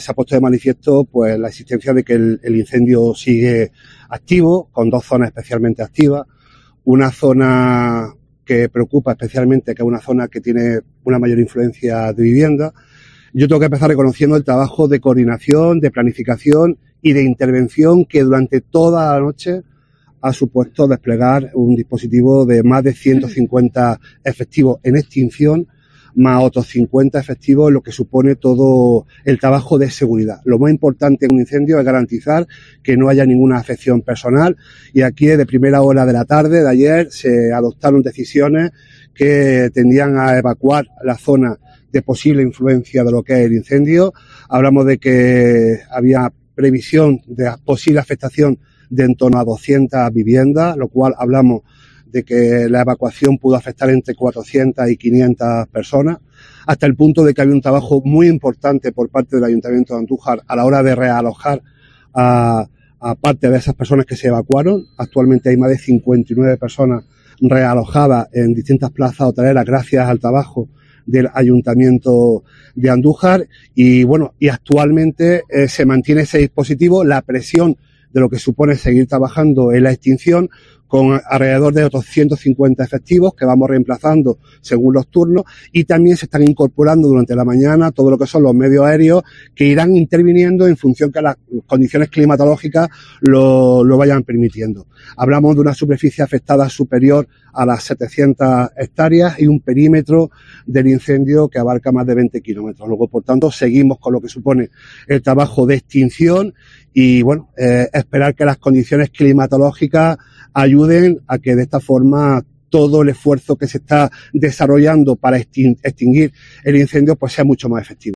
se ha puesto de manifiesto pues la existencia de que el incendio sigue activo, con 2 zonas especialmente activas. Una zona que preocupa especialmente, que es una zona que tiene una mayor influencia de vivienda. Yo tengo que empezar reconociendo el trabajo de coordinación, de planificación y de intervención que durante toda la noche ha supuesto desplegar un dispositivo de más de 150 efectivos en extinción, más otros 50 efectivos en lo que supone todo el trabajo de seguridad. Lo más importante en un incendio es garantizar que no haya ninguna afección personal, y aquí desde primera hora de la tarde de ayer se adoptaron decisiones que tendían a evacuar la zona de posible influencia de lo que es el incendio. Hablamos de que había previsión de posible afectación de en torno a 200 viviendas, lo cual hablamos de que la evacuación pudo afectar entre 400 y 500 personas, hasta el punto de que había un trabajo muy importante por parte del Ayuntamiento de Andújar a la hora de realojar a parte de esas personas que se evacuaron. Actualmente hay más de 59 personas realojadas en distintas plazas hoteleras gracias al trabajo del Ayuntamiento de Andújar, y bueno, y actualmente se mantiene ese dispositivo, la presión de lo que supone seguir trabajando en la extinción, con alrededor de otros 150 efectivos que vamos reemplazando según los turnos, y también se están incorporando durante la mañana todo lo que son los medios aéreos que irán interviniendo en función que las condiciones climatológicas lo vayan permitiendo. Hablamos de una superficie afectada superior a las 700 hectáreas y un perímetro del incendio que abarca más de 20 kilómetros. Luego, por tanto, seguimos con lo que supone el trabajo de extinción y, bueno, esperar que las condiciones climatológicas ayuden a que de esta forma todo el esfuerzo que se está desarrollando para extinguir el incendio pues sea mucho más efectivo.